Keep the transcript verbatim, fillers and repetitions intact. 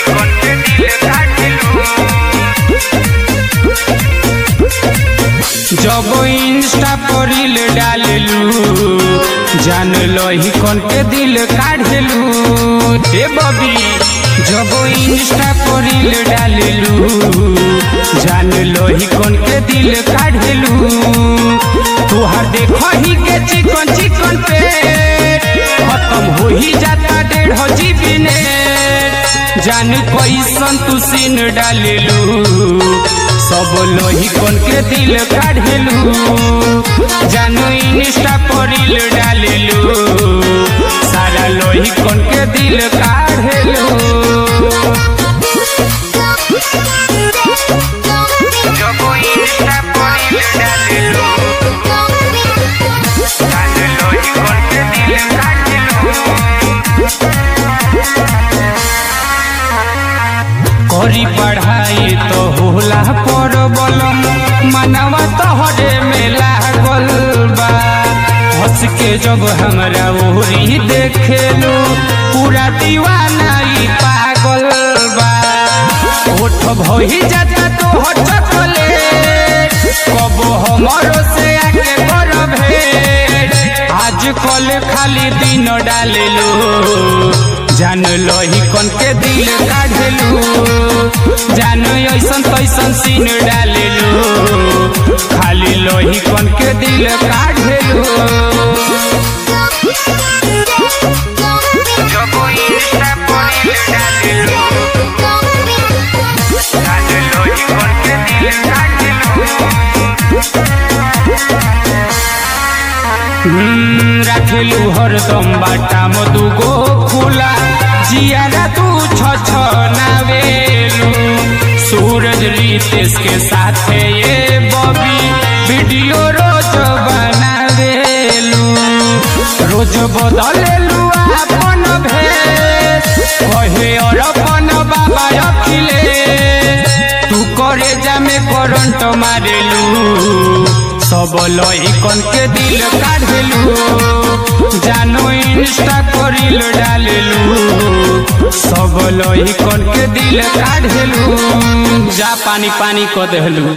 जब इंस्टा पर रील डाललू जान लही कौन के दिल काढ़लू। ए बबी जब इंस्टा पर रील डाललू जान लही कौन के दिल काढ़लू। तुहार देखो ही के चिकन चिकन पे खत्म हो ही जाता डेढ़ जीबी ने। जान कैसन तू सीन डाललू सब लोही कौन के दिल काढ़लू। जानो इंस्टा पर रील डाललू सारा लोही कौन के दिल काढ़लू। जब इंस्टा पर रील डाललू जानो लोही कौन के दिल काढ़लू। करी पढ़ाई तो होला पर बलम मनवा तोहरे में लागल बा। हंस के जब हमरा ओरी देखेलू पूरा दीवाना ही पागल बा। होठ भई जाता तोहर चॉकलेट कब हमरो से आके कर भेंट। आज कल खाली दिन डाललू जान लही कौन के दिल काढ़लू। जानो ऐसन तैसन सीन डाललू खाली लोही कौन के दिल काढ़लू। जब इंस्टा पर रील डाललू जान लोही कौन के दिल काढ़लू। रखलू हरदम बाटा मधुगो खुला जियारा तू छ नावेलू। सूरज रितेश के साथ ये बबी वीडियो रोज बनावेलू। रोज बदलेलू अपन भेष कहे और अपन बाबा अखिलेश। तू करे जामे करंट मारेलू सब लोही कौन के दिल काढ़लू। जानो इंस्टा पर रील डाललू सब लोही कौन के दिल काढ़लू। जा पानी पानी को देहलू।